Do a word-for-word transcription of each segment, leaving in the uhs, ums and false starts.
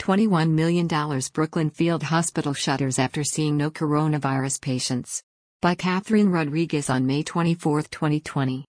twenty-one million dollars Brooklyn Field Hospital shutters after seeing no coronavirus patients. By Catherine Rodriguez on May twenty-fourth, twenty twenty.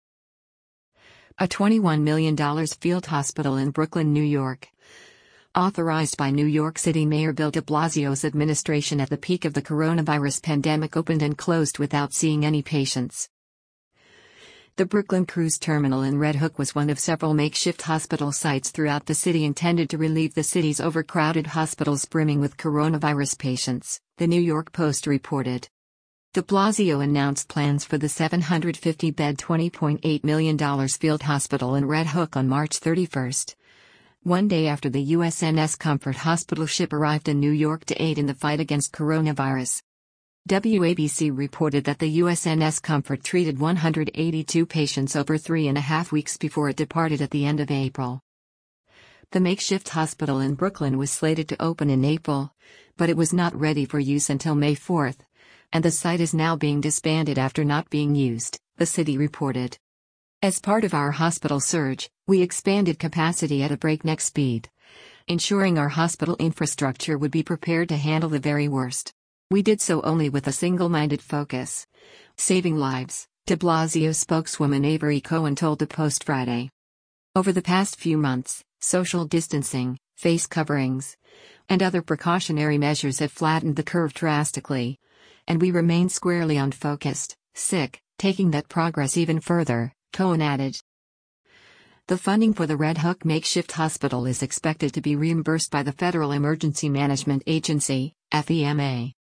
A twenty-one million dollars field hospital in Brooklyn, New York, authorized by New York City Mayor Bill de Blasio's administration at the peak of the coronavirus pandemic, opened and closed without seeing any patients. The Brooklyn Cruise Terminal in Red Hook was one of several makeshift hospital sites throughout the city intended to relieve the city's overcrowded hospitals brimming with coronavirus patients, the New York Post reported. De Blasio announced plans for the seven hundred fifty bed twenty point eight million dollars field hospital in Red Hook on March thirty-first, one day after the U S N S Comfort hospital ship arrived in New York to aid in the fight against coronavirus. W A B C reported that the U S N S Comfort treated one hundred eighty-two patients over three and a half weeks before it departed at the end of April. The makeshift hospital in Brooklyn was slated to open in April, but it was not ready for use until May fourth, and the site is now being disbanded after not being used, the city reported. As part of our hospital surge, we expanded capacity at a breakneck speed, ensuring our hospital infrastructure would be prepared to handle the very worst. We did so only with a single-minded focus: saving lives, de Blasio spokeswoman Avery Cohen told the Post Friday. Over the past few months, social distancing, face coverings, and other precautionary measures have flattened the curve drastically, and we remain squarely unfocused, sick, taking that progress even further, Cohen added. The funding for the Red Hook makeshift hospital is expected to be reimbursed by the Federal Emergency Management Agency, F E M A.